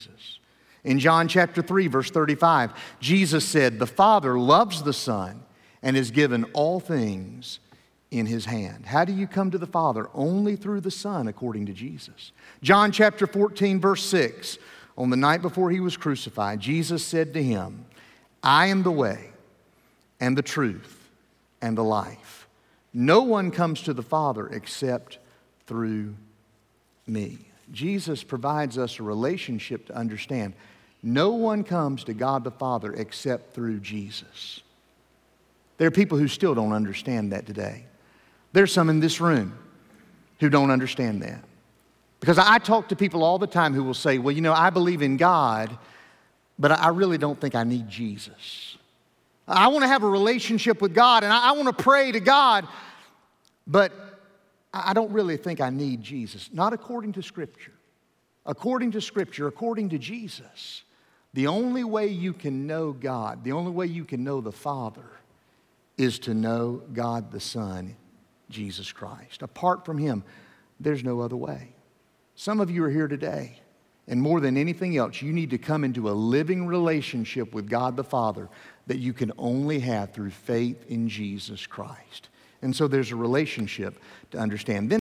In John chapter 3, verse 35, Jesus said, "The Father loves the Son and has given all things in His hand." How do you come to the Father? Only through the Son, according to Jesus. John chapter 14, verse 6, on the night before He was crucified, Jesus said to him, "I am the way and the truth and the life. No one comes to the Father except through me." Jesus provides us a relationship to understand. No one comes to God the Father except through Jesus. There are people who still don't understand that today. There's some in this room who don't understand that. Because I talk to people all the time who will say, "Well, you know, I believe in God, but I really don't think I need Jesus. I want to have a relationship with God, and I want to pray to God, but I don't really think I need Jesus." Not according to Scripture. According to Scripture, according to Jesus, the only way you can know God, the only way you can know the Father, is to know God the Son, Jesus Christ. Apart from Him, there's no other way. Some of you are here today, and more than anything else, you need to come into a living relationship with God the Father that you can only have through faith in Jesus Christ. And so there's a relationship to understand. Then